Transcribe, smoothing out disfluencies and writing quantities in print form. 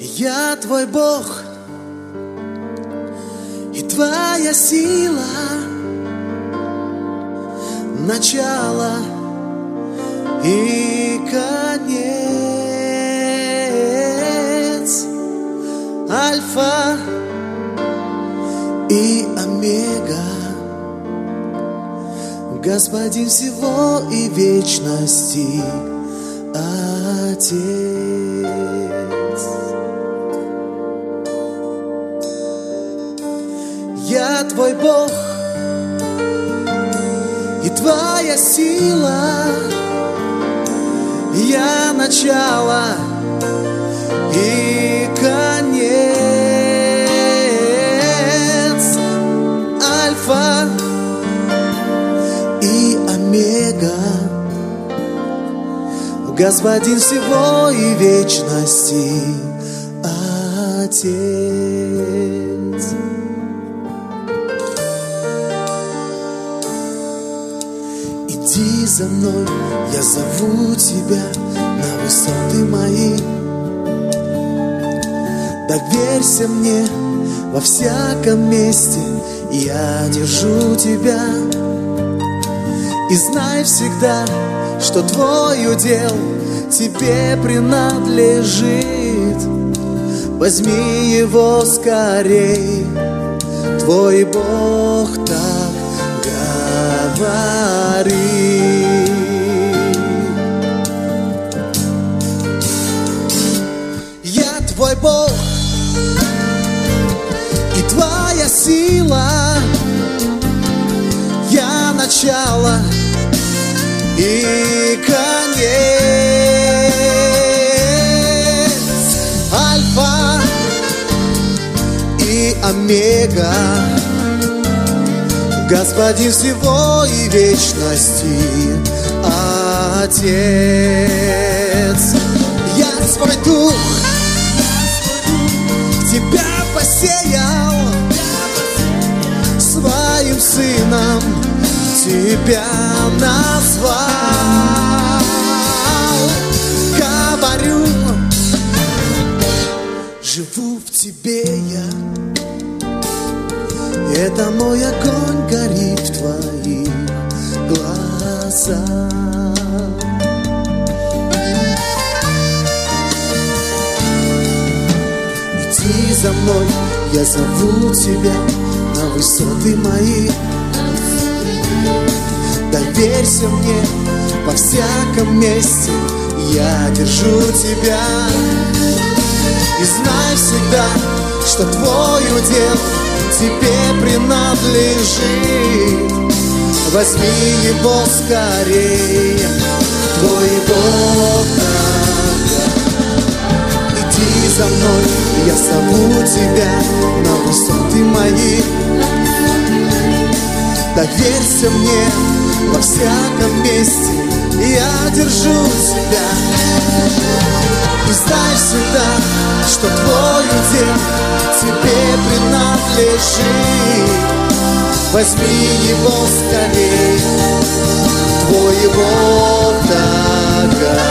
Я твой Бог, и твоя сила, начало и конец, Альфа и Омега, Господин всего и вечности, Отец. Я твой Бог, и твоя сила, я начало и конец, Альфа и Омега, Господин всего и вечности, Отец. Иди за мной, я зову тебя на высоты мои. Доверься мне во всяком месте, я держу тебя. И знай всегда, что твой удел тебе принадлежит. Возьми его скорей, твой Бог так говорит. Я твой Бог, и твоя сила, я начало и конец, Альфа и Омега, Господин всего и вечности, Отец. Я свой дух в тебя посеял, своим сыном тебя назвал. Говорю, живу в тебе я, это мой огонь горит в твоих глазах. Иди за мной, я зову тебя на высоты мои. Доверься мне во всяком месте, я держу тебя. И знай всегда, что твой удел тебе принадлежит. Возьми его скорее, твой Бог так. Иди за мной, я зову тебя на высоты мои. Доверься мне во всяком месте, я держу тебя. И знай всегда, что твой удел тебе принадлежит. Возьми его скорей, твой Бог так.